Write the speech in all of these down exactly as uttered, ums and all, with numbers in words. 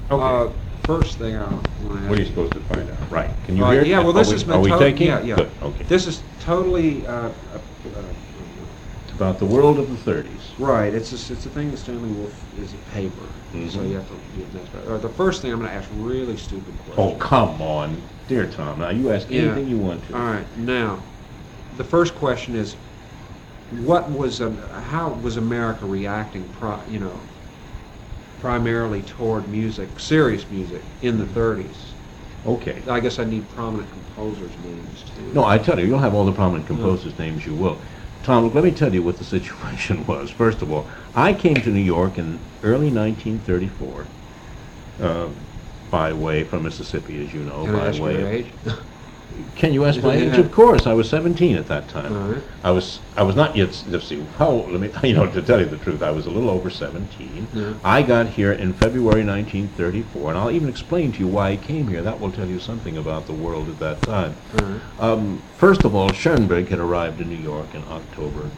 Okay. Uh, first thing I want to What are you supposed to find out? Right. Can you Uh, hear? yeah, well, Are this we- is Are we to- taking? Yeah, yeah. Good, okay. This is totally uh, uh, uh, It's about the world of the thirties. right. It's a, it's a thing that Stanley Wolf is a paper, Mhm. so you have to do that. Uh, the first thing I'm going to ask really stupid Oh, questions. come on, dear Tom. Now you ask Yeah. anything you want to. All right. Now, the first question is, what was um, how was America reacting? Pro, you know, primarily toward music, serious music, in the thirties. Okay. I guess I need prominent composers' names too. No, I tell you, you'll have all the prominent composers' names you will. Tom, look, let me tell you what the situation was. First of all, I came to New York in early nineteen thirty-four, uh, by way from Mississippi, as you know, Can I by ask way your of. age? Can you ask my Yeah. age? Of course, I was seventeen at that time. All right. I was I was not yet. Let's see. How old? Let me. You know, to tell you the truth, I was a little over seventeen. Yeah. I got here in February nineteen thirty-four, and I'll even explain to you why I came here. That will tell you something about the world at that time. All right. Um, first of all, Schoenberg had arrived in New York in October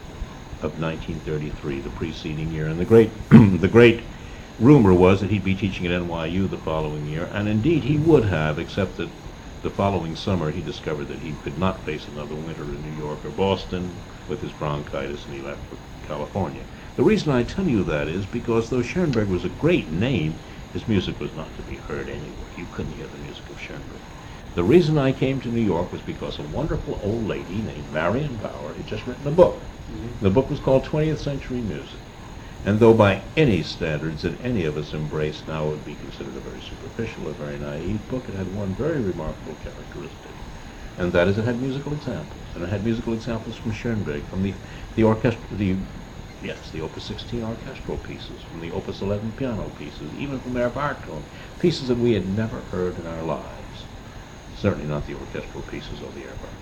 of nineteen thirty-three, the preceding year, and the great the great rumor was that he'd be teaching at N Y U the following year, and indeed he would have, except that the following summer he discovered that he could not face another winter in New York or Boston with his bronchitis, and he left for California. The reason I tell you that is because though Schoenberg was a great name, his music was not to be heard anywhere. You couldn't hear the music of Schoenberg. The reason I came to New York was because a wonderful old lady named Marion Bauer had just written a book. Mm-hmm. The book was called twentieth Century Music. And though by any standards that any of us embrace now would be considered a very superficial, a very naive book, it had one very remarkable characteristic, and that is it had musical examples. And it had musical examples from Schoenberg, from the, the orchestra, the, yes, the Opus sixteen orchestral pieces, from the Opus eleven piano pieces, even from Air Bartone, pieces that we had never heard in our lives. Certainly not the orchestral pieces of the Air Bartone.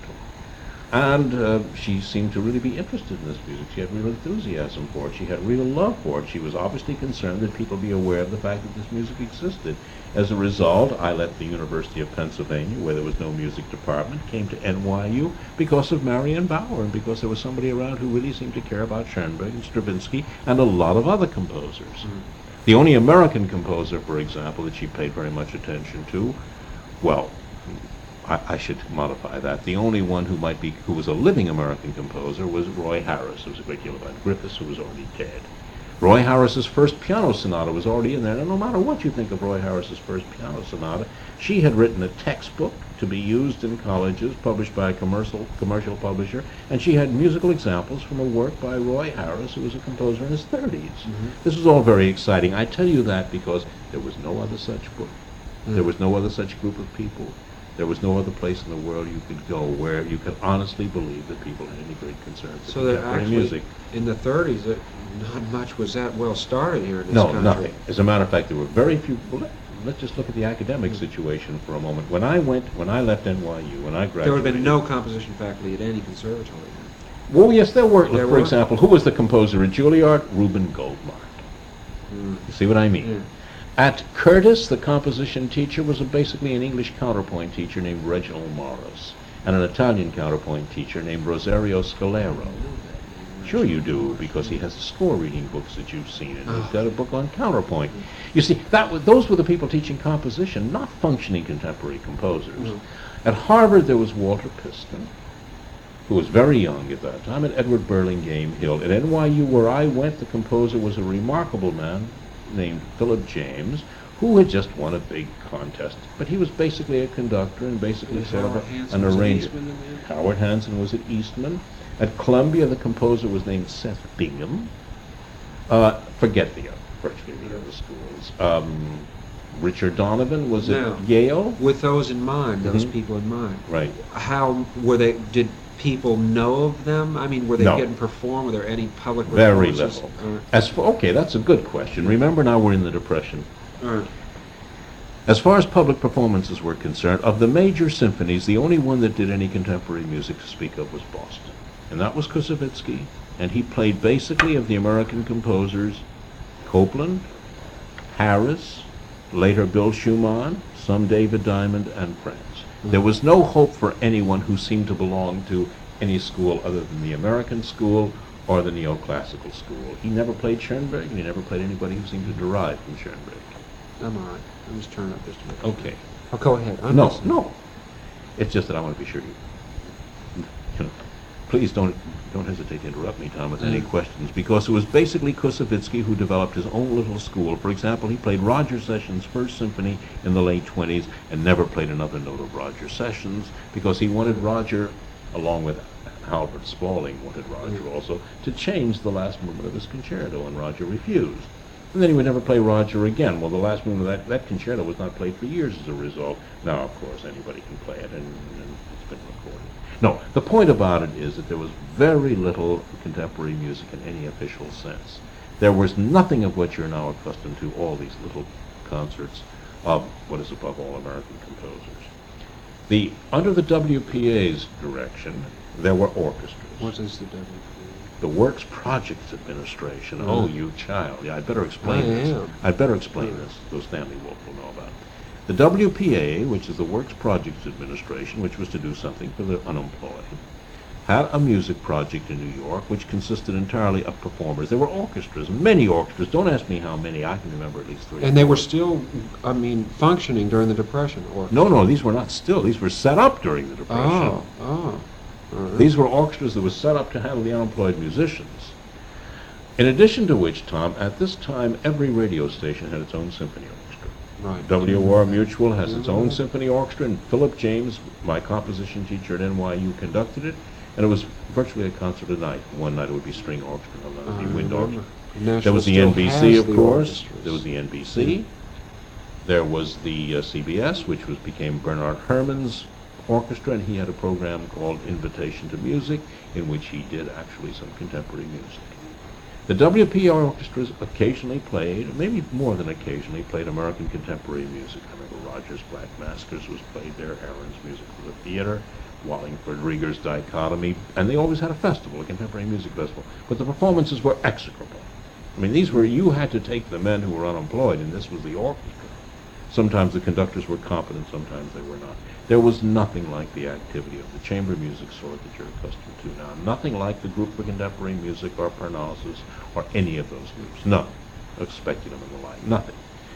And uh, she seemed to really be interested in this music. She had real enthusiasm for it. She had real love for it. She was obviously concerned that people be aware of the fact that this music existed. As a result, I left the University of Pennsylvania, where there was no music department, came to N Y U because of Marion Bauer and because there was somebody around who really seemed to care about Schoenberg and Stravinsky and a lot of other composers. Mm-hmm. The only American composer, for example, that she paid very much attention to, well, I, I should modify that. The only one who might be, who was a living American composer was Roy Harris. There was a great deal about Griffiths, who was already dead. Roy Harris's first piano sonata was already in there. And no matter what you think of Roy Harris's first piano sonata, she had written a textbook to be used in colleges, published by a commercial commercial publisher, and she had musical examples from a work by Roy Harris, who was a composer in his thirties. Mm-hmm. This was all very exciting. I tell you that because there was no other such book. Mm-hmm. There was no other such group of people. There was no other place in the world you could go where you could honestly believe that people had any great concern for So that contemporary actually, music. in the thirties, it, not much was that well started here in this No, country. nothing. As a matter of fact, there were very few. Well, let, let's just look at the academic situation for a moment. When I went, when I left N Y U, when I graduated, There would have been no composition faculty at any conservatory then. Well, yes, there were. Look, There for were? example, who was the composer at Juilliard? Reuben Goldmark. Mm. You see what I mean? Yeah. At Curtis, the composition teacher was a, basically an English counterpoint teacher named Reginald Morris, and an Italian counterpoint teacher named Rosario Scalero. Sure you do, because he has the score reading books that you've seen, and he's got a book on counterpoint. You see, that was, those were the people teaching composition, not functioning contemporary composers. Mhm. At Harvard, there was Walter Piston, who was very young at that time, and Edward Burlingame Hill. At N Y U, where I went, the composer was a remarkable man named Philip James, who had just won a big contest. But he was basically a conductor and basically sort of a, an arranger. Howard Hanson was at Eastman. At Columbia, the composer was named Seth Bingham. Uh, forget the other, virtually the other schools. Um, Richard Donovan was Now, at Yale. With those in mind, those Mhm. people in mind, Right. how were they? Did people know of them? I mean, were they No. getting performed? Were there any public Very performances? little. As for, okay, that's a good question. Remember, now we're in the Depression. Uh, uh, As far as public performances were concerned, of the major symphonies, the only one that did any contemporary music to speak of was Boston. And that was Koussevitzky. And he played basically of the American composers, Copland, Harris, later Bill Schumann, some David Diamond, and Prince. There was no hope for anyone who seemed to belong to any school other than the American school or the neoclassical school. He never played Schoenberg, and he never played anybody who seemed to derive from Schoenberg. I'm all right. I'm just turning up just a bit. Okay. Oh, go ahead. I'm No, listening. no. It's just that I want to be sure you, you know, please don't don't hesitate to interrupt me, Tom, with any Mm. questions, because it was basically Koussevitzky who developed his own little school. For example, he played Roger Sessions' First Symphony in the late twenties and never played another note of Roger Sessions because he wanted Roger, along with Albert Spaulding wanted Roger Mm. also, to change the last movement of his concerto, and Roger refused. And then he would never play Roger again. Well, the last movement of that, that concerto was not played for years as a result. Now, of course, anybody can play it, and, and it's been recorded. No, the point about it is that there was very little contemporary music in any official sense. There was nothing of what you're now accustomed to, all these little concerts of what is above all American composers. The, under the W P A's direction, there were orchestras. What is the W P A? The Works Projects Administration. Mm. Oh, you child. Yeah, I'd better explain I this. am. I'd better explain Mm. this. So Stanley Wolf will know about it. The W P A, which is the Works Projects Administration, which was to do something for the unemployed, had a music project in New York which consisted entirely of performers. There were orchestras, many orchestras. Don't ask me how many. I can remember at least three. And they were still, I mean, functioning during the Depression, or? No, no, these were not still. These were set up during the Depression. Oh, oh. All right. These were orchestras that were set up to handle the unemployed musicians. In addition to which, Tom, at this time, every radio station had its own symphony orchestra. Right. W O R Mutual has its own Mhm. symphony orchestra, and Philip James, my composition teacher at N Y U, conducted it, and it was virtually a concert a night. One night it would be string orchestra, another night it would be wind orchestra. There was the N B C, of course. There was the N B C. There was the uh, C B S, which was became Bernard Herrmann's orchestra, and he had a program called Invitation to Music, in which he did actually some contemporary music. The W P R orchestras occasionally played, maybe more than occasionally, played American contemporary music. I remember Rogers' Black Maskers was played there, Aaron's Music for the Theater, Wallingford Rieger's Dichotomy, and they always had a festival, a contemporary music festival. But the performances were execrable. I mean, these were, you had to take the men who were unemployed, and this was the orchestra. Sometimes the conductors were competent, sometimes they were not. There was nothing like the activity of the chamber music sort that you're accustomed to now. Nothing like the Group for Contemporary Music or Parnassus or any of those groups. None. Speculum and the like. Nothing.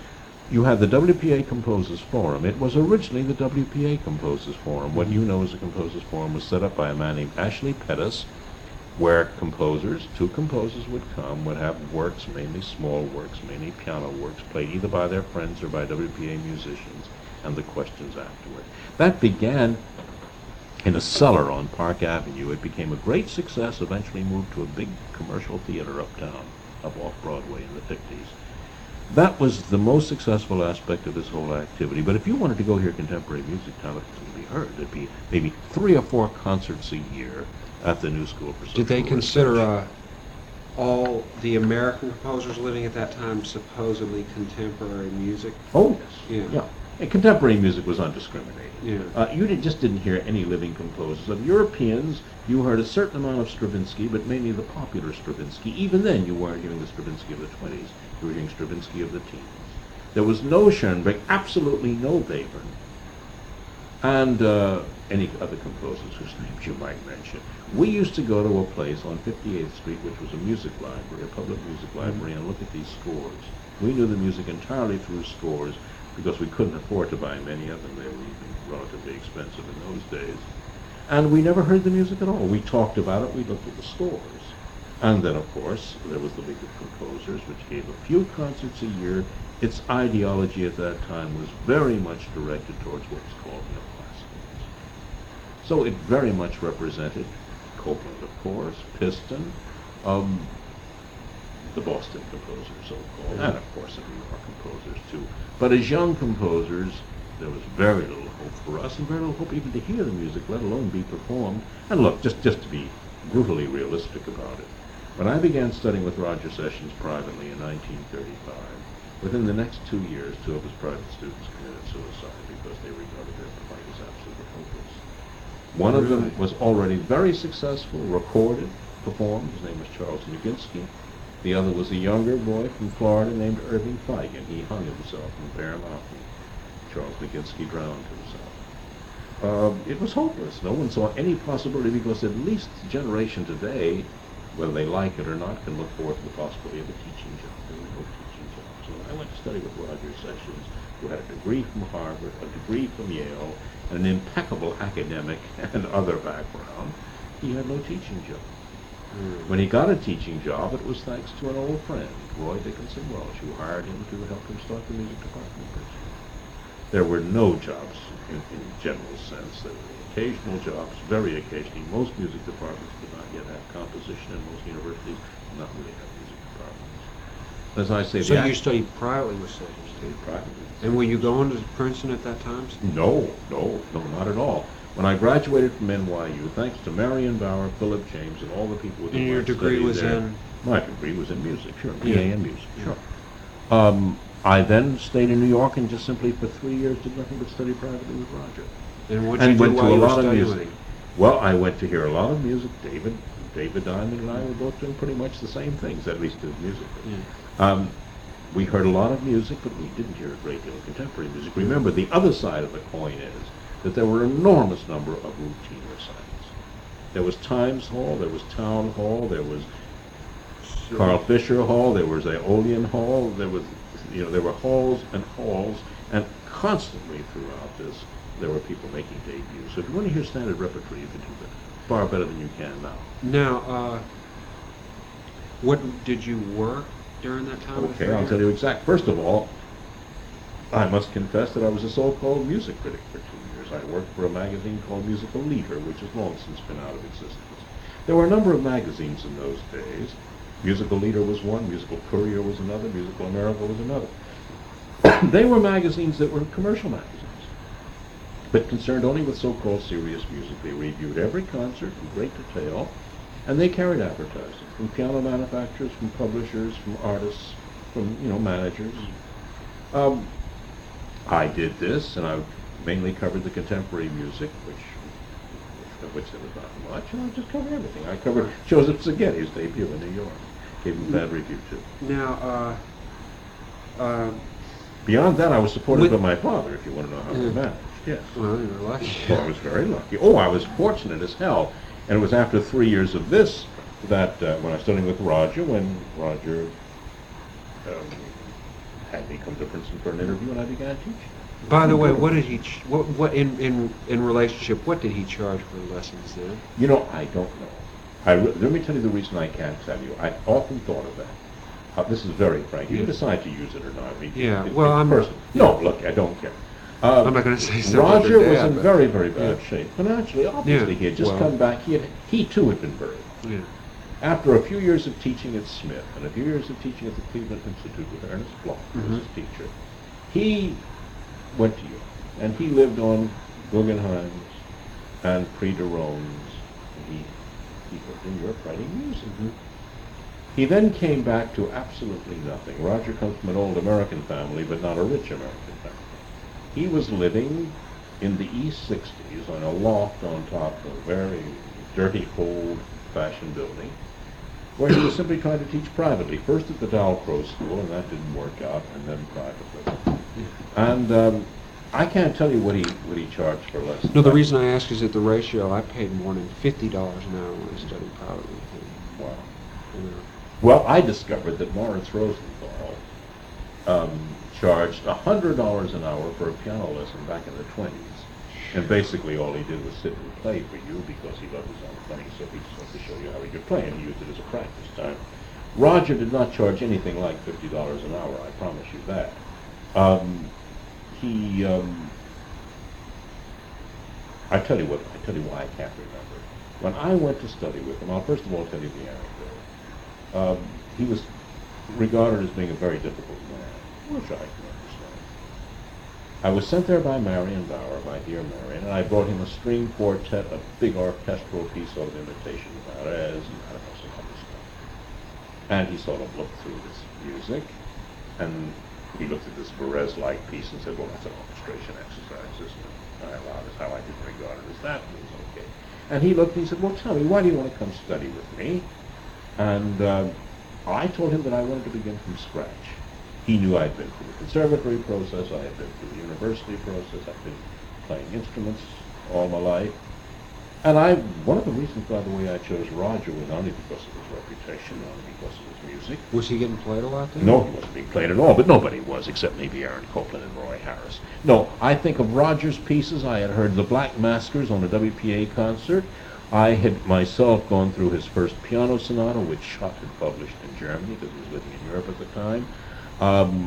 You had the W P A Composers Forum. It was originally the W P A Composers Forum. What you know as a Composers Forum was set up by a man named Ashley Pettis, where composers, two composers would come, would have works, mainly small works, mainly piano works, played either by their friends or by W P A musicians, and the questions afterward. That began in a cellar on Park Avenue. It became a great success, eventually moved to a big commercial theater uptown, up off Broadway in the fifties. That was the most successful aspect of this whole activity. But if you wanted to go hear contemporary music, Tom, it couldn't be heard. There'd be maybe three or four concerts a year at the New School for Social Did they Research. consider uh, all the American composers living at that time supposedly contemporary music? Oh, yes. Yeah. Yeah. And contemporary music was undiscriminated. Yeah. Uh, you did, just didn't hear any living composers. Of Europeans, you heard a certain amount of Stravinsky, but mainly the popular Stravinsky. Even then, you weren't hearing the Stravinsky of the twenties. You were hearing Stravinsky of the teens. There was no Schoenberg, absolutely no Webern, and uh, any other composers whose names you might mention. We used to go to a place on fifty-eighth Street, which was a music library, a public music library, and look at these scores. We knew the music entirely through scores because we couldn't afford to buy many of them. They were even relatively expensive in those days. And we never heard the music at all. We talked about it, we looked at the scores. And then, of course, there was the League of Composers, which gave a few concerts a year. Its ideology at that time was very much directed towards what was called neoclassical. So it very much represented Copland, of course, Piston, um, the Boston composers, so-called, and of course the New York composers too. But as young composers, there was very little hope for us, and very little hope even to hear the music, let alone be performed. And look, just, just to be brutally realistic about it, when I began studying with Roger Sessions privately in nineteen thirty-five, within the next two years, two of his private students committed suicide because they regarded their plight as absolutely hopeless. One of them was already very successful, recorded, performed. His name was Charles Niginski. The other was a younger boy from Florida named Irving Feigen. He hung himself in Bear Mountain. Charles Niginski drowned himself. Uh, it was hopeless. No one saw any possibility because at least the generation today, whether they like it or not, can look forward to the possibility of a teaching job. There was no teaching job. So when I went to study with Roger Sessions, who had a degree from Harvard, a degree from Yale, and an impeccable academic and other background, he had no teaching job. Mm. When he got a teaching job, it was thanks to an old friend, Roy Dickinson Welsh, who hired him to help him start the music department in Princeton. There were no jobs in, in general sense. There were occasional jobs, very occasionally. Most music departments did not yet have composition, and most universities did not really have music departments. As I say, So the you act- studied privately with Sessions? studied privately. And were you going to Princeton at that time? No, no, no, not at all. When I graduated from N Y U, thanks to Marion Bauer, Philip James, and all the people with And your whom I degree studied was there, in? my degree was in music, sure, B A Yeah. in music, Yeah. sure. Um, I then stayed in New York and just simply for three years did nothing but study privately with Roger. And what did you And do went while to a you were lot of studying music. with him? Well, I went to hear a lot of music. David, David Diamond and I were both doing pretty much the same things, at least as musically. Yeah. Um, we heard a lot of music, but we didn't hear a great deal of contemporary music. Remember, the other side of the coin is that there were an enormous number of routine recitals. There was Times Hall, there was Town Hall, there was So- Carl Fisher Hall, there was Aeolian Hall, there was, you know, there were halls and halls, and constantly throughout this, there were people making debuts. So if you want to hear standard repertory, you can do that far better than you can now. Now, uh, what did you work during that time? Okay, I'll tell you exact. First of all, I must confess that I was a so-called music critic for two years. I worked for a magazine called Musical Leader, which has long since been out of existence. There were a number of magazines in those days. Musical Leader was one, Musical Courier was another, Musical America was another. They were magazines that were commercial magazines, but concerned only with so-called serious music. They reviewed every concert in great detail, and they carried advertising from piano manufacturers, from publishers, from artists, from, you know, managers. Um, I did this, and I mainly covered the contemporary music, which, which of which there was not much, and I just covered everything. I covered Joseph Szigeti's debut in New York. Gave him a bad review, too. Now, uh, uh, Beyond that, I was supported With- by my father, if you want to know how Yeah. I managed, yes. well, you were lucky. Well, I was very lucky. Oh, I was fortunate as hell. And it was after three years of this that uh, when I was studying with Roger, when Roger um, had me come to Princeton for an interview, and I began teaching. By the way, what did he, ch- what, what, in, in, in relationship, what did he charge for lessons then? You know, I don't know. I re- let me tell you the reason I can't tell you. I often thought of that. Uh, this is very frank. You Yeah. can decide to use it or not. I mean, Yeah, it- well, it's I'm- personal. No, look, I don't care. Uh, I'm not going to say something about Roger your was dad, in but- very, very bad Yeah. shape. Financially, obviously, Yeah, he had just well- come back. He, had, he too had been very ill. Yeah. After a few years of teaching at Smith and a few years of teaching at the Cleveland Institute with Ernest Bloch Mhm. as his teacher, he went to Europe. And he lived on Guggenheim's and Prix de Rome. He, he lived in Europe writing music. Mhm. He then came back to absolutely nothing. Roger comes from an old American family, but not a rich American family. He was living in the East sixties on a loft on top of a very dirty, old-fashioned building, where he was simply trying to teach privately, first at the Dalcroze School, and that didn't work out, and then privately. And um, I can't tell you what he what he charged for lessons. No, the reason I ask is that the ratio, I paid more than fifty dollars an hour when I studied privately with him. Wow. You know. Well, I discovered that Lawrence Rosenthal um, charged one hundred dollars an hour for a piano lesson back in the twenties. And basically all he did was sit and play for you because he loved his own playing, so he just wanted to show you how he could play, and he used it as a practice time. Roger did not charge anything like fifty dollars an hour, I promise you that. Um, he, um, I tell you what, I tell you why I can't remember. When I went to study with him, I'll first of all tell you the anecdote. Um, he was regarded as being a very difficult man, which I can understand. I was sent there by Marion Bauer, my dear Marion, and I brought him a string quartet, a big orchestral piece of imitation Varese, and I don't know, some other stuff. And he sort of looked through this music, and he looked at this Varese-like piece and said, well, that's an orchestration exercise, isn't it? I allowed as how I didn't regard it as that, and it was okay. And he looked and he said, well, tell me, why do you want to come study with me? And uh, I told him that I wanted to begin from scratch. He knew I'd been through the conservatory process, I had been through the university process, I'd been playing instruments all my life. And I, one of the reasons, by the way, I chose Roger was only because of his reputation, only because of his music. Was he getting played a lot then? No, he wasn't being played at all, but nobody was, except maybe Aaron Copland and Roy Harris. No, I think of Roger's pieces. I had heard the Black Maskers on a W P A concert. I had myself gone through his first piano sonata, which Schott had published in Germany, because he was living in Europe at the time. Um,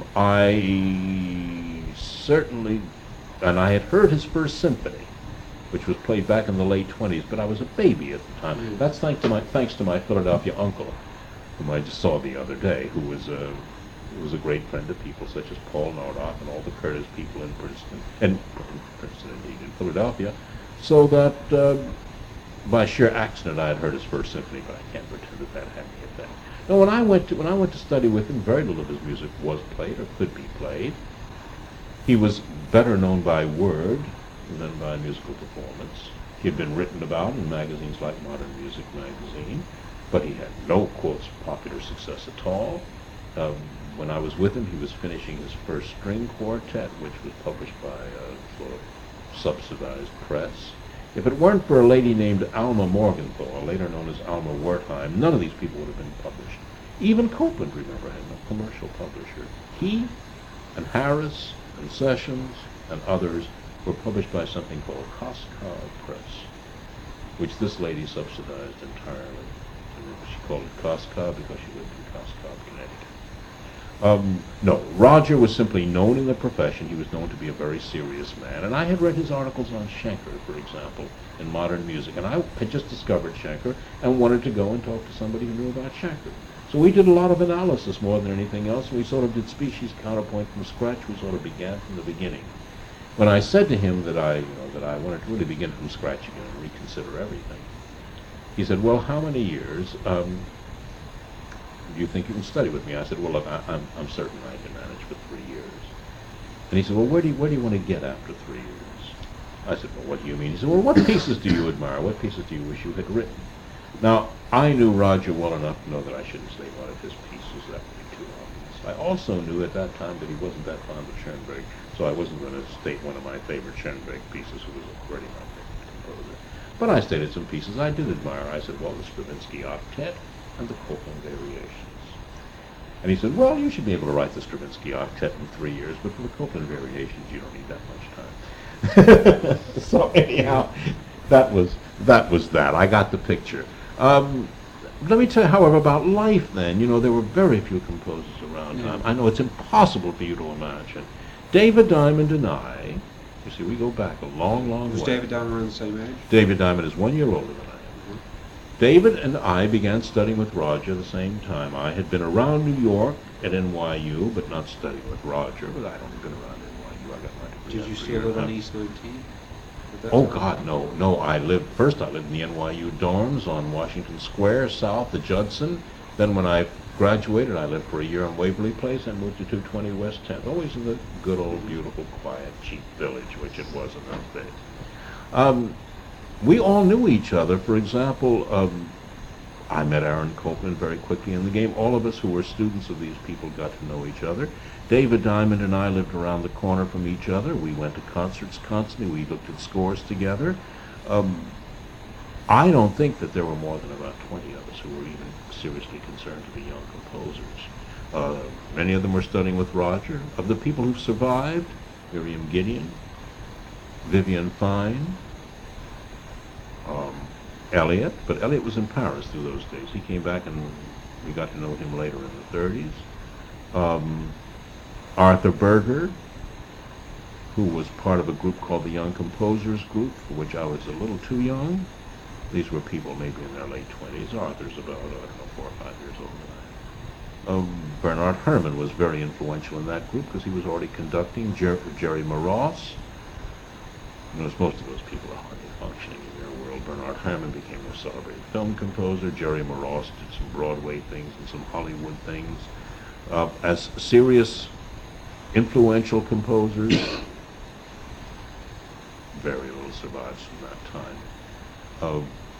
I certainly, and I had heard his first symphony, which was played back in the late twenties, but I was a baby at the time. Mm. That's thanks to my thanks to my Philadelphia uncle, whom I just saw the other day, who was a who was a great friend of people such as Paul Nordoff and all the Curtis people in Princeton, and Princeton indeed in Philadelphia, so that uh, by sheer accident I had heard his first symphony, but I can't pretend that that had any effect. Now, when I went to when I went to study with him, very little of his music was played or could be played. He was better known by word than by musical performance. He had been written about in magazines like Modern Music Magazine, but he had no, quotes, popular success at all. Um, when I was with him, he was finishing his first string quartet, which was published by a sort of subsidized press. If it weren't for a lady named Alma Morgenthau, later known as Alma Wertheim, none of these people would have been published. Even Copland, remember, had no commercial publisher. He and Harris and Sessions and others were published by something called Coscob Press, which this lady subsidized entirely. And she called it Coscob because she lived in Coscob, Connecticut. Um, no, Roger was simply known in the profession. He was known to be a very serious man. And I had read his articles on Schenker, for example, in Modern Music. And I had just discovered Schenker and wanted to go and talk to somebody who knew about Schenker. So we did a lot of analysis more than anything else. We sort of did species counterpoint from scratch. We sort of began from the beginning. When I said to him that I, you know, that I wanted to really begin from scratch again and reconsider everything, he said, "Well, how many years um, do you think you can study with me?" I said, "Well, look, I, I'm, I'm certain I can manage for three years." And he said, "Well, where do you, where do you want to get after three years?" I said, "Well, what do you mean?" He said, "Well, what pieces do you admire? What pieces do you wish you had written?" Now, I knew Roger well enough to know that I shouldn't state one of his pieces. That would be too obvious. I also knew at that time that he wasn't that fond of Schoenberg, so I wasn't going to state one of my favorite Schoenberg pieces, who was already my favorite composer. But I stated some pieces I did admire. I said, well, the Stravinsky Octet and the Copland Variations. And he said, well, you should be able to write the Stravinsky Octet in three years, but for the Copland Variations, you don't need that much time. So anyhow, that was, that was that. I got the picture. Um, let me tell you, however, about life then. You know, there were very few composers around. Yeah. Um, I know it's impossible for you to imagine. David Diamond and I, you see, we go back a long, long Was way. David Diamond around the same age? David Diamond is one year older than I am. Mm-hmm. David and I began studying with Roger at the same time. I had been around New York at N Y U, but not studying with Roger, but I'd only been around N Y U. I got my degree. Did you still live on East nineteen? Oh, God, no, no. I lived, first I lived in the N Y U dorms on Washington Square, south of Judson. Then when I graduated, I lived for a year on Waverly Place and moved to two twenty West tenth, always in the good old, beautiful, quiet, cheap village, which it was in those days. Um, we all knew each other. For example, um, I met Aaron Copland very quickly in the game. All of us who were students of these people got to know each other. David Diamond and I lived around the corner from each other. We went to concerts constantly. We looked at scores together. Um, I don't think that there were more than about twenty of us who were even seriously concerned to be young composers. Uh, many of them were studying with Roger. Of the people who survived, Miriam Gideon, Vivian Fine, um, Elliot, but Elliot was in Paris through those days. He came back and we got to know him later in the thirties. Um, Arthur Berger, who was part of a group called the Young Composers Group, for which I was a little too young. These were people maybe in their late twenties. Arthur's about, I don't know, four or five years older than I am. Um, Bernard Herrmann was very influential in that group because he was already conducting. Jer- Jerry Moross. Notice most of those people are hardly functioning in their world. Bernard Herrmann became a celebrated film composer. Jerry Moross did some Broadway things and some Hollywood things. Uh, as serious, influential composers, very little survives from that time. Uh,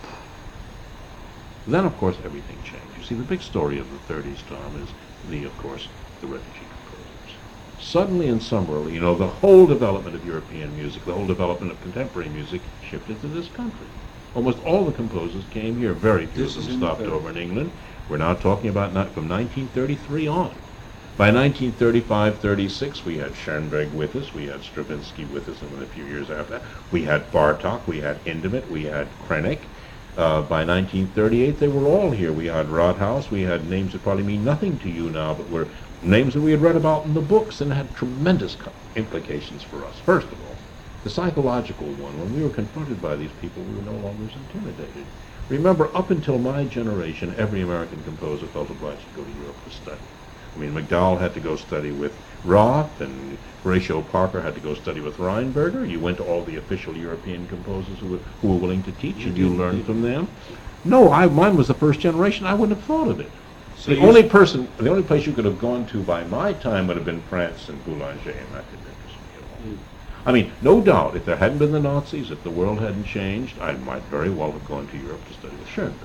then, of course, everything changed. You see, the big story of the thirties, Tom, is the, of course, the refugee composers. Suddenly and summarily, you know, the whole development of European music, the whole development of contemporary music shifted to this country. Almost all the composers came here. Very few This of is them in the stopped thirties. over in England. We're now talking about not from nineteen thirty-three on. By nineteen thirty-five thirty-six, we had Schoenberg with us, we had Stravinsky with us, and then a few years after that, we had Bartok, we had Hindemith, we had Krennek. Uh, by nineteen thirty-eight, they were all here. We had Rathaus, we had names that probably mean nothing to you now, but were names that we had read about in the books and had tremendous co- implications for us. First of all, the psychological one. When we were confronted by these people, we were no longer as intimidated. Remember, up until my generation, every American composer felt obliged to go to Europe to study. I mean, MacDowell had to go study with Roth, and Horatio Parker had to go study with Reinberger. You went to all the official European composers who were, who were willing to teach, You and you did, learned did. from them. No, I, mine was the first generation. I wouldn't have thought of it. So the you- only person, the only place you could have gone to by my time would have been France and Boulanger, and that didn't interest me at all. Mm. I mean, no doubt, if there hadn't been the Nazis, if the world hadn't changed, I might very well have gone to Europe to study with Schoenberg.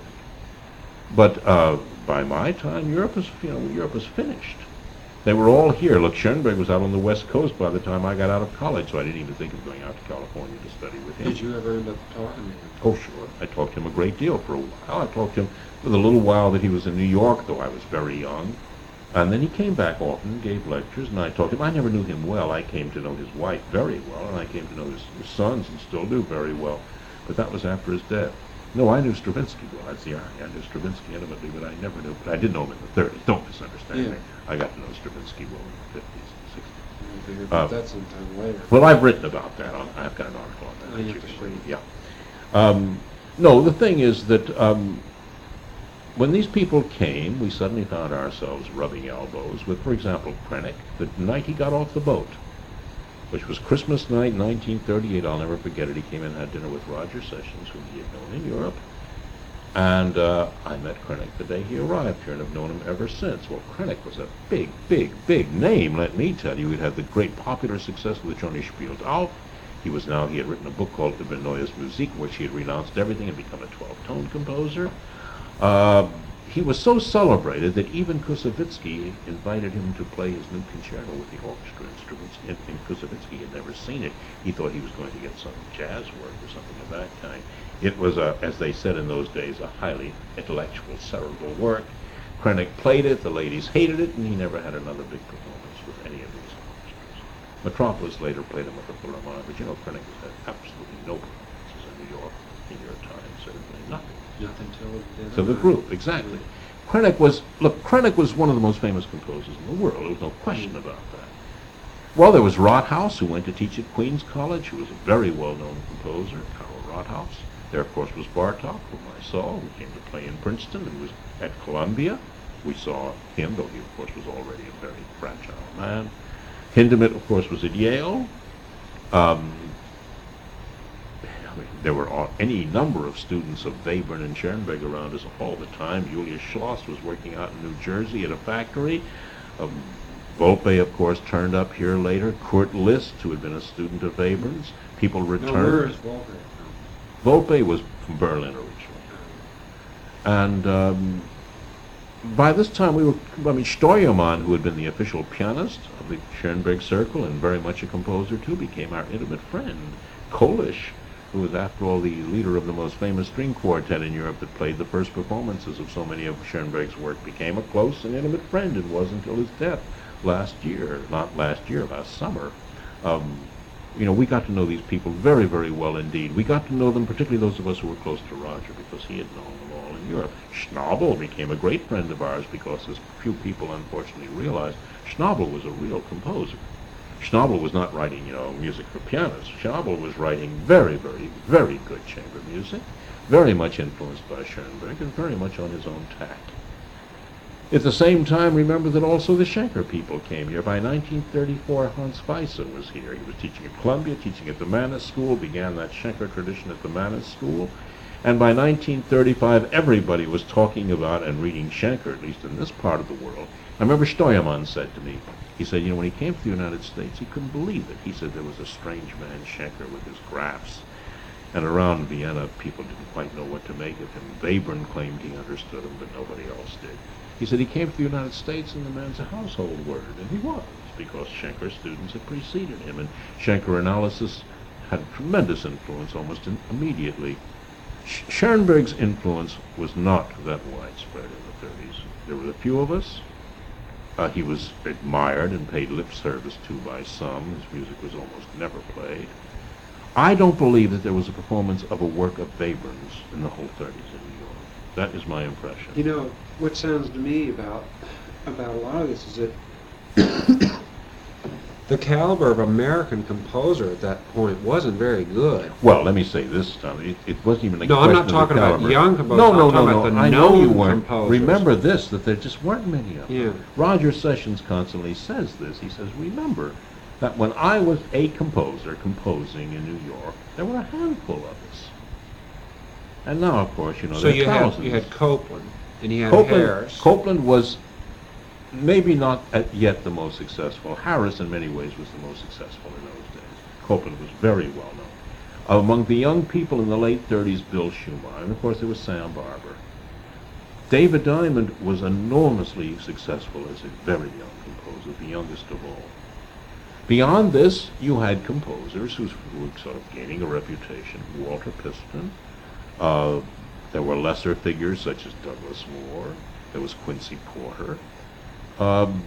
But uh, by my time, Europe was, you know, Europe was finished. They were all here. Look, Schoenberg was out on the West Coast by the time I got out of college, so I didn't even think of going out to California to study with him. Did you ever end up talking to him? Oh, sure. I talked to him a great deal for a while. I talked to him for the little while that he was in New York, though I was very young. And then he came back often and gave lectures, and I talked to him. I never knew him well. I came to know his wife very well, and I came to know his, his sons and still do very well. But that was after his death. No, I knew Stravinsky well. That's the irony. I knew Stravinsky intimately, but I never knew. But I did know him in the thirties. Don't misunderstand Yeah. me. I got to know Stravinsky well in the fifties and sixties. We'll figure Uh, about that sometime later. Well, I've written about that. On, I've got an article on that. Oh, that you you have to can read. show. Yeah. Um, no, the thing is that um, when these people came, we suddenly found ourselves rubbing elbows with, for example, Krennek, the night he got off the boat, which was Christmas night, nineteen thirty-eight. I'll never forget it. He came in and had dinner with Roger Sessions, whom he had known in Europe. And uh, I met Krennek the day he arrived here and have known him ever since. Well, Krennek was a big, big, big name, let me tell you. He'd had the great popular success with Johnny Spielt auf. He was now, he had written a book called Über Neues Musik, in which he had renounced everything and become a twelve-tone composer. Uh, he was so celebrated that even Koussevitzky invited him to play his new concerto with the orchestra in Stravinsky. And, and Koussevitzky had never seen it. He thought he was going to get some jazz work or something of that kind. It was, a, as they said in those days, a highly intellectual, cerebral work. Krennek played it, the ladies hated it, and he never had another big performance with any of these orchestras. Metropolis later played him with the Philharmonic, but you know, Krennek has had absolutely no performances in New York in your time, certainly nothing. Nothing till it did. To the group, exactly. Krennek was, look, Krennek was one of the most famous composers in the world. There was no question about that. Well, there was Rathaus, who went to teach at Queens College, who was a very well-known composer, Karl Rathaus. There, of course, was Bartok, whom I saw, who came to play in Princeton and was at Columbia. We saw him, though he, of course, was already a very fragile man. Hindemith, of course, was at Yale. Um, I mean, there were all, any number of students of Webern and Schoenberg around us all the time. Julius Schloss was working out in New Jersey at a factory. Um, Volpe, of course, turned up here later. Kurt Liszt, who had been a student of Webern's. People returned. Now, where is Volpe from? Volpe was from Berlin originally. And um, by this time we were, I mean, Steuermann, who had been the official pianist of the Schoenberg Circle and very much a composer too, became our intimate friend. Kolisch, who was after all the leader of the most famous string quartet in Europe that played the first performances of so many of Schoenberg's work, became a close and intimate friend and was until his death last year, not last year, last summer. Um, You know, we got to know these people very, very well indeed. We got to know them, particularly those of us who were close to Roger, because he had known them all in Europe. Schnabel became a great friend of ours because, as few people unfortunately realize, Schnabel was a real composer. Schnabel was not writing, you know, music for pianists. Schnabel was writing very, very, very good chamber music, very much influenced by Schoenberg, and very much on his own tact. At the same time, remember that also the Schenker people came here. By nineteen thirty-four, Hans Weisse was here. He was teaching at Columbia, teaching at the Mannes School, began that Schenker tradition at the Mannes School. And by nineteen thirty-five, everybody was talking about and reading Schenker, at least in this part of the world. I remember Steuermann said to me, he said, you know, when he came to the United States, he couldn't believe it. He said there was a strange man, Schenker, with his graphs. And around Vienna, people didn't quite know what to make of him. Webern claimed he understood him, but nobody else did. He said he came to the United States and the man's a household word, and he was, because Schenker students had preceded him, and Schenker analysis had tremendous influence almost in, immediately. Sch- Schoenberg's influence was not that widespread in the thirties. There were a few of us. Uh, he was admired and paid lip service to by some. His music was almost never played. I don't believe that there was a performance of a work of Webern's in the whole thirties in New York. That is my impression. You know, what sounds to me about about a lot of this is that the caliber of American composer at that point wasn't very good. Well, let me say this, Tom. It, it wasn't even a No, question I'm not of the talking about caliber. young composers. No, no, I'm no, talking no. about the I know you known weren't. composers. Remember this, that there just weren't many of them. Yeah. Roger Sessions constantly says this. He says, remember that when I was a composer composing in New York, there were a handful of us. And now, of course, you know, So there are you had thousands. you had Copeland and you had Copeland, Harris. Copeland was maybe not at yet the most successful. Harris, in many ways, was the most successful in those days. Copeland was very well known. Among the young people in the late thirties, Bill Schumann, and of course there was Sam Barber. David Diamond was enormously successful as a very young composer, the youngest of all. Beyond this, you had composers who were sort of gaining a reputation. Walter Piston. Uh, there were lesser figures such as Douglas Moore. There was Quincy Porter. Um,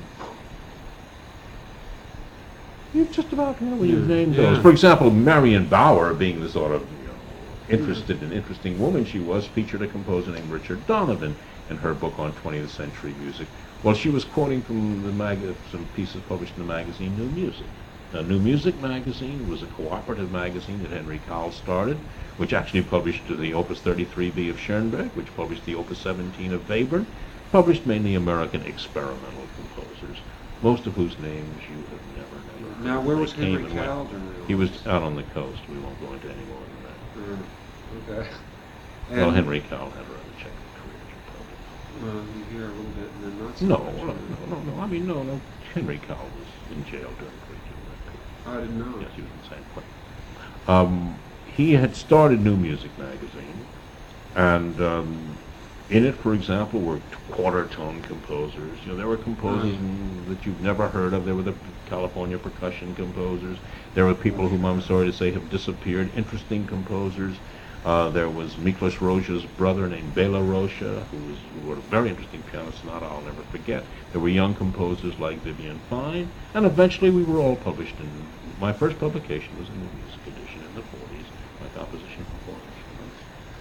you just about you know when you Yeah, named yeah. those. For example, Marion Bauer, being the sort of you know interested and interesting woman she was, featured a composer named Richard Donovan in her book on twentieth century music. Well, she was quoting from the mag- some pieces published in the magazine New Music. Now, New Music magazine was a cooperative magazine that Henry Cowell started, which actually published the Opus thirty-three B of Schoenberg, which published the Opus seventeen of Webern, published mainly American experimental composers, most of whose names you have never, never heard. Now, where They was came Henry and went. Cowell during all He was this? out on the coast. We won't go into any more than that. Uh, okay. Well, And, Henry Cowell had a rather checkered career, as you probably Well, you hear a little bit and then not so know. much. No, no, no, no. I mean, no, no. Henry Cowell was in jail during the Great Human Period. I didn't know. Yes, he was in San Quentin. Um, he had started New Music magazine, and um, in it, for example, were quarter-tone composers. You know, there were composers mm, that you've never heard of. There were the California percussion composers. There were people whom I'm sorry to say have disappeared. Interesting composers. Uh, there was Miklos Rocha's brother named Bela Rocha, who, was, who wrote a very interesting piano sonata I'll never forget. There were young composers like Vivian Fine, and eventually we were all published in, my first publication was a New Music edition in the forties, my composition for four instruments.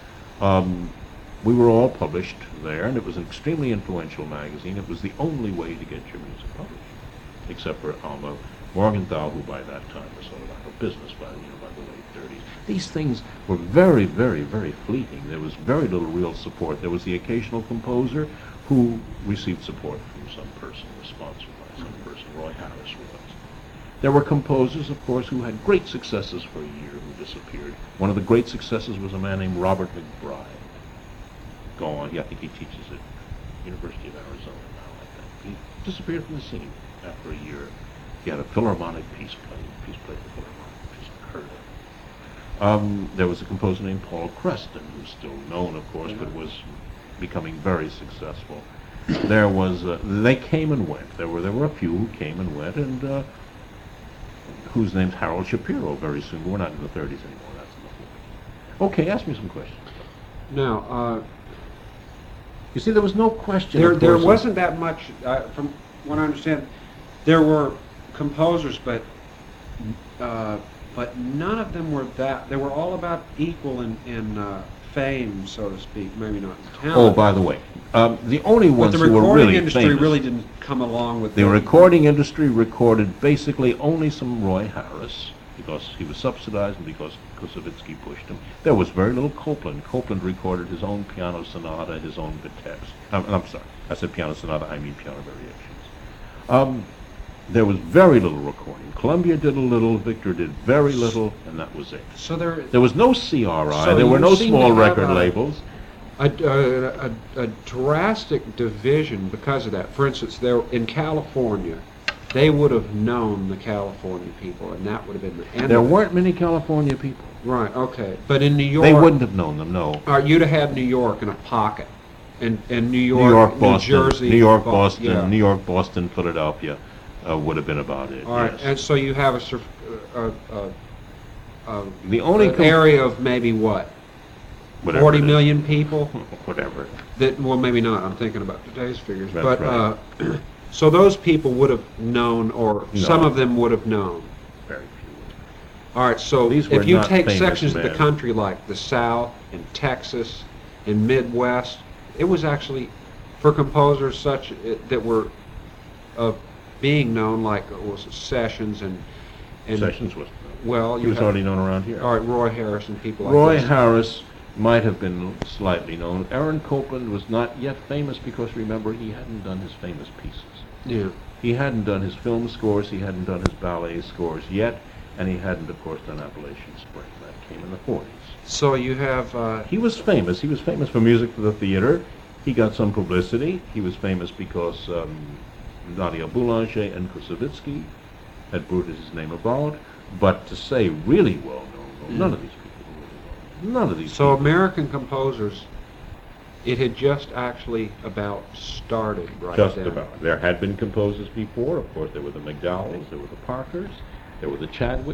Um, we were all published there, and it was an extremely influential magazine. It was the only way to get your music published, except for Alma Morgenthau, who by that time was sort of out of business by, you know, by the late thirties. These things were very, very, very fleeting. There was very little real support. There was the occasional composer who received support from some person, was sponsored by some person. Roy Harris was. There were composers, of course, who had great successes for a year who disappeared. One of the great successes was a man named Robert McBride. Go on. Yeah, I think he teaches at University of Arizona now, I think. He disappeared from the scene after a year. He had a Philharmonic piece played, piece played for Philharmonic, which is unheard of. Um, there was a composer named Paul Creston, who's still known, of course, but was becoming very successful. There was, uh, they came and went. There were there were a few who came and went, and uh, whose name's Harold Shapiro very soon. We're not in the thirties anymore. That's in the forties. Okay, ask me some questions. Now, uh, You see, there was no question. there of there course, of- wasn't that much, uh, from what I understand, there were composers, but uh, but none of them were that, they were all about equal in, in uh, fame, so to speak, maybe not in talent. Oh, by the way, um, the only But ones the who were recording really industry famous, really didn't come along with the the recording industry recorded basically only some Roy Harris, because he was subsidized and because Koussevitzky pushed him. There was very little Copeland. Copeland recorded his own piano sonata, his own viteps. I'm, I'm sorry, I said piano sonata, I mean piano variations. Um, there was very little recording. Columbia did a little, Victor did very little, and that was it. So there, There was no C R I, So there were you no seem small to have record a- labels. a, a, a, a drastic division because of that. For instance, there in California, they would have known the California people, and that would have been the end. There of it. weren't many California people. Right. Okay. But in New York, They wouldn't have known them, no. Uh, you'd have had New York in a pocket, and and New York, New York, Boston, New Jersey, New York, Bo- Boston, yeah. New York, Boston, Philadelphia uh, would have been about it. All right. yes. And so you have a, surf- a, a, a The only an com- area of maybe what? Whatever forty it is. million people. Whatever. That, well, maybe not. I'm thinking about today's figures. That's but right. uh, so those people would have known, or No. some of them would have known. Very few. All right. So These were if you not take famous sections of men. the country like the South and Texas and Midwest, it was actually for composers such uh, that were of being known, like uh, was it Sessions and and Sessions was. well, He you was have, already known around here. all right, Roy Harris and people like Roy this. Harris might have been slightly known. Aaron Copland was not yet famous because, remember, he hadn't done his famous pieces. Yeah. He hadn't done his film scores, he hadn't done his ballet scores yet, and he hadn't, of course, done Appalachian Spring. That came in the forties. So you have. Uh, He was famous. He was famous for music for the theater. He got some publicity. He was famous because um, Nadia Boulanger and Koussevitzky had bruited his name abroad. But to say really well known, none of these people were really well known. None of these So people. American composers, it had just actually about started right Just then. about. There had been composers before. Of course, there were the McDowells, there were the Parkers, there were the Chadwicks.